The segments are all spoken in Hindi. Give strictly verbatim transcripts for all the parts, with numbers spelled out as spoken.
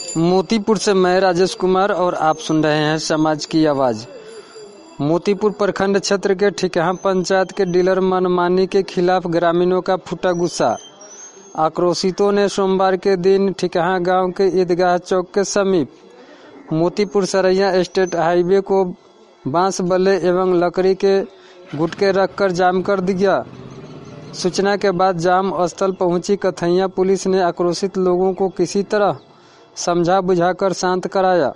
मोतीपुर से मैं राजेश कुमार और आप सुन रहे हैं समाज की आवाज। मोतीपुर प्रखंड क्षेत्र के ठिकहा पंचायत के डीलर मनमानी के खिलाफ ग्रामीणों का फूटा गुस्सा। आक्रोशितों ने सोमवार के दिन ठिकहा गांव के ईदगाह चौक के समीप मोतीपुर सरैया स्टेट हाईवे को बांस बल्ले एवं लकड़ी के गुटके रखकर जाम कर दिया। सूचना के बाद जाम स्थल पहुंची कथैया पुलिस ने आक्रोशित लोगों को किसी तरह समझा बुझाकर शांत कराया।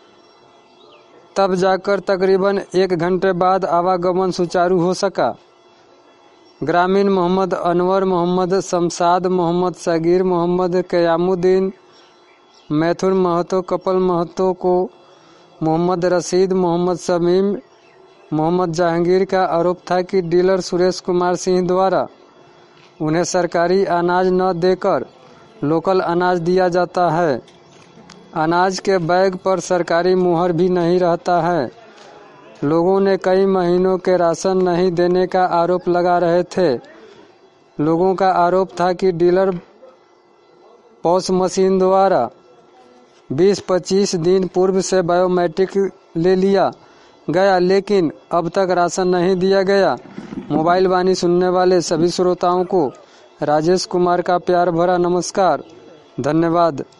तब जाकर तकरीबन एक घंटे बाद आवागमन सुचारू हो सका। ग्रामीण मोहम्मद अनवर, मोहम्मद शमशाद, मोहम्मद सगीर, मोहम्मद कयामुद्दीन, मैथुन महतो, कपल महतो को मोहम्मद रशीद, मोहम्मद शमीम, मोहम्मद जहांगीर का आरोप था कि डीलर सुरेश कुमार सिंह द्वारा उन्हें सरकारी अनाज न देकर लोकल अनाज दिया जाता है। अनाज के बैग पर सरकारी मुहर भी नहीं रहता है। लोगों ने कई महीनों के राशन नहीं देने का आरोप लगा रहे थे। लोगों का आरोप था कि डीलर पॉस मशीन द्वारा बीस पच्चीस दिन पूर्व से बायोमेट्रिक ले लिया गया, लेकिन अब तक राशन नहीं दिया गया। मोबाइल वाणी सुनने वाले सभी श्रोताओं को राजेश कुमार का प्यार भरा नमस्कार। धन्यवाद।